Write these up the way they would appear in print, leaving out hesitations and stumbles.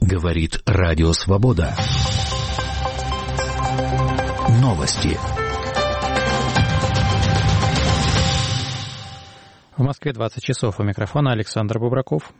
Говорит Радио Свобода. Новости. В Москве 20 часов. У микрофона Александр Бубраков.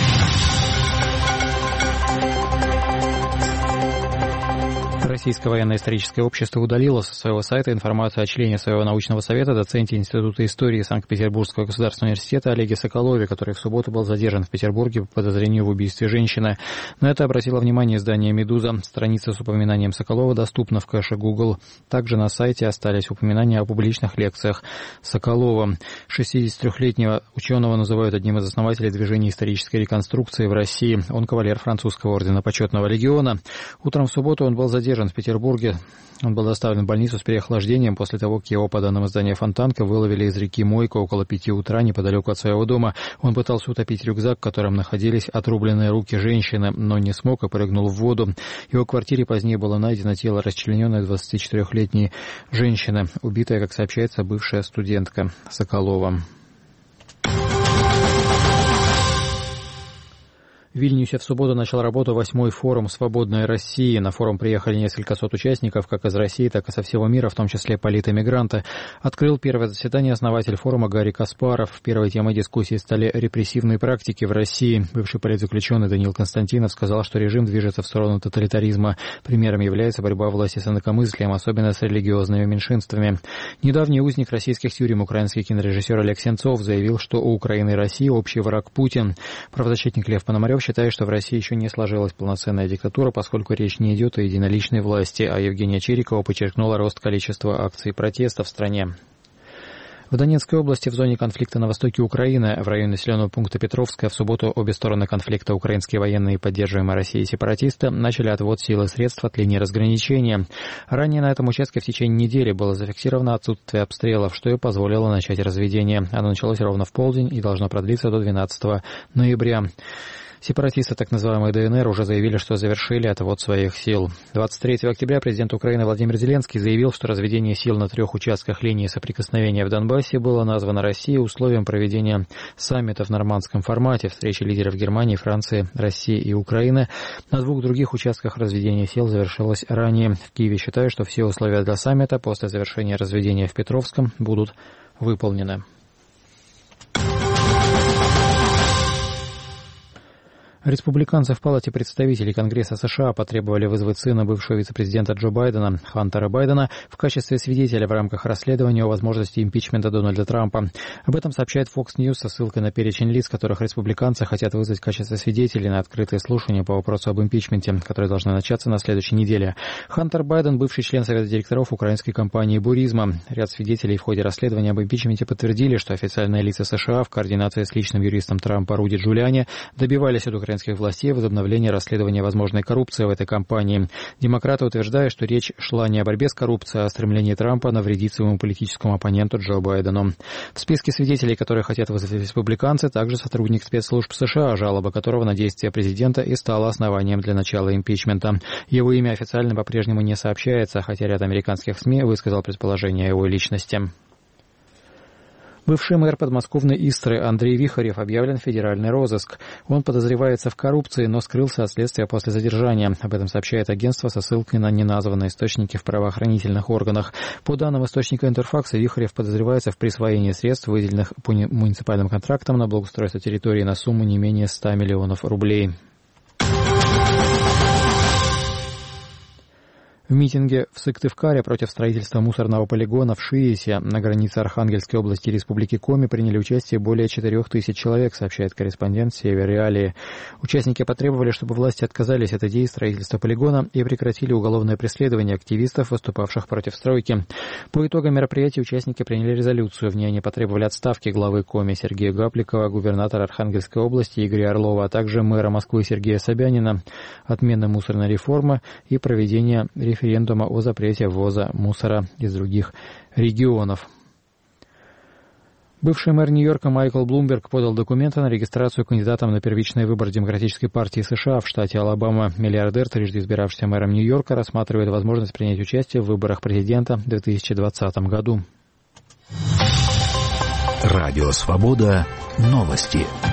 Российское военно-историческое общество удалило со своего сайта информацию о члене своего научного совета, доценте Института истории Санкт-Петербургского государственного университета Олеге Соколове, который в субботу был задержан в Петербурге по подозрению в убийстве женщины. На это обратило внимание издание «Медуза». Страница с упоминанием Соколова доступна в кэше Google. Также на сайте остались упоминания о публичных лекциях Соколова. 63-летнего ученого называют одним из основателей движения исторической реконструкции в России. Он кавалер французского ордена Почетного легиона. Утром в субботу он был задержан в Петербурге. Он был доставлен в больницу с переохлаждением после того, как его, по данным издания «Фонтанка», выловили из реки Мойка около 5 утра неподалеку от своего дома. Он пытался утопить рюкзак, в котором находились отрубленные руки женщины, но не смог и прыгнул в воду. В его квартире позднее было найдено тело расчлененной 24-летней женщины, убитая, как сообщается, бывшая студентка Соколова. В Вильнюсе в субботу начал работу 8-й форум «Свободная Россия». На форум приехали несколько сот участников, как из России, так и со всего мира, в том числе политэмигранты. Открыл первое заседание основатель форума Гарри Каспаров. Первой темой дискуссии стали репрессивные практики в России. Бывший политзаключенный Даниил Константинов сказал, что режим движется в сторону тоталитаризма. Примером является борьба власти с инакомыслием, особенно с религиозными меньшинствами. Недавний узник российских тюрем, украинский кинорежиссер Олег Сенцов, заявил, что у Украины и России общий враг Путин. Правозащитник Лев Пономарев считает, что в России еще не сложилась полноценная диктатура, поскольку речь не идет о единоличной власти, а Евгения Чирикова подчеркнула рост количества акций протеста в стране. В Донецкой области в зоне конфликта на востоке Украины, в районе населенного пункта Петровская, в субботу обе стороны конфликта, украинские военные и поддерживаемые Россией сепаратисты, начали отвод сил и средств от линии разграничения. Ранее на этом участке в течение недели было зафиксировано отсутствие обстрелов, что и позволило начать разведение. Оно началось ровно в полдень и должно продлиться до 12 ноября. Сепаратисты так называемой ДНР уже заявили, что завершили отвод своих сил. 23 октября президент Украины Владимир Зеленский заявил, что разведение сил на 3 участках линии соприкосновения в Донбассе было названо Россией условием проведения саммита в нормандском формате, встречи лидеров Германии, Франции, России и Украины. На 2 других участках разведение сил завершилось ранее. В Киеве считают, что все условия для саммита после завершения разведения в Петровском будут выполнены. Республиканцы в Палате представителей Конгресса США потребовали вызвать сына бывшего вице-президента Джо Байдена, Хантера Байдена, в качестве свидетеля в рамках расследования о возможности импичмента Дональда Трампа. Об этом сообщает Fox News со ссылкой на перечень лиц, которых республиканцы хотят вызвать в качестве свидетелей на открытые слушания по вопросу об импичменте, которые должны начаться на следующей неделе. Хантер Байден, бывший член Совета директоров украинской компании «Буризма». Ряд свидетелей в ходе расследования об импичменте подтвердили, что официальные лица США в координации с личным юристом Трампа Руди Джулиани добивались от украинских властей возобновления расследования возможной коррупции в этой компании. Демократы утверждают, что речь шла не о борьбе с коррупцией, а о стремлении Трампа навредить своему политическому оппоненту Джо Байдену. В списке свидетелей, которые хотят вызвать республиканцы, также сотрудник спецслужб США, жалоба которого на действия президента и стала основанием для начала импичмента. Его имя официально по-прежнему не сообщается, хотя ряд американских СМИ высказал предположение о его личности. Бывший мэр подмосковной Истры Андрей Вихарев объявлен в федеральный розыск. Он подозревается в коррупции, но скрылся от следствия после задержания. Об этом сообщает агентство со ссылкой на неназванные источники в правоохранительных органах. По данным источника Интерфакса, Вихарев подозревается в присвоении средств, выделенных по муниципальным контрактам на благоустройство территории на сумму не менее 100 миллионов рублей. В митинге в Сыктывкаре против строительства мусорного полигона в Шиесе на границе Архангельской области и Республики Коми приняли участие более 4000 человек, сообщает корреспондент Север Реалии. Участники потребовали, чтобы власти отказались от идеи строительства полигона и прекратили уголовное преследование активистов, выступавших против стройки. По итогам мероприятия участники приняли резолюцию. В ней они потребовали отставки главы Коми Сергея Гапликова, губернатора Архангельской области Игоря Орлова, а также мэра Москвы Сергея Собянина, отмены мусорной реформы и проведения референдума о запрете ввоза мусора из других регионов. Бывший мэр Нью-Йорка Майкл Блумберг подал документы на регистрацию кандидатом на первичный выбор Демократической партии США в штате Алабама. Миллиардер, трижды избиравшийся мэром Нью-Йорка, рассматривает возможность принять участие в выборах президента в 2020 году. Радио «Свобода». Новости.